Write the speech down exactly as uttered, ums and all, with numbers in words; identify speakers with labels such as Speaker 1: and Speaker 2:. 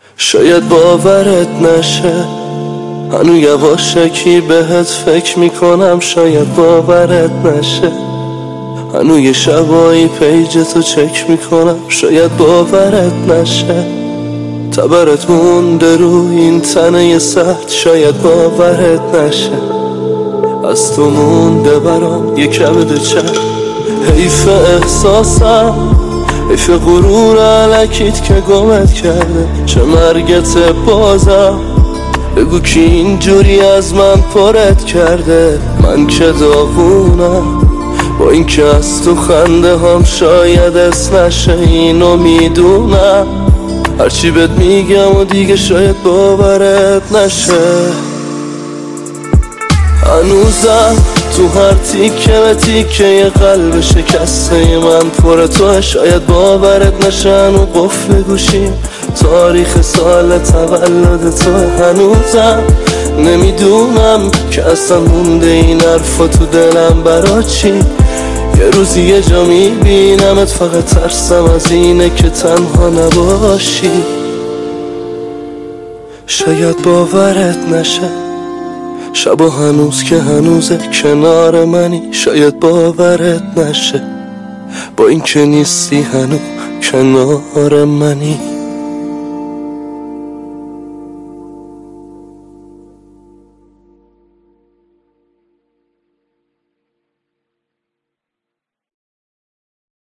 Speaker 1: شاید باورت نشه هنو یواشکی بهت فکر میکنم. شاید باورت نشه هنو یه شبایی پیج تو چک میکنم. شاید باورت نشه تبرت مونده رو این تنه سخت. شاید باورت نشه از تو مونده برام یه کبد چند. حیف احساسم، حیف غرور علکیت که گمت کرده. چه مرگت بازم، بگو کی اینجوری از من پرت کرده. من که داغونم با این که از تو خنده هم شاید اس نشه. اینو میدونم هرچی بهت میگم و دیگه شاید باورت نشه. هنوزم تو هر تیکه و تیکه یه قلب شکسته من پر توه. شاید باورت نشه هنو قفل گوشیم تاریخ سال تولد تو. هنوزم نمیدونم که اصلا مونده این حرفا تو دلم برا چی. یه روزی یه جا میبینمت فقط ترسم از اینه که تنها نباشی. شاید باورت نشه شبا هنوز که هنوزه کنار منی. شاید باورت نشه با این که نیستی هنوز کنار منی.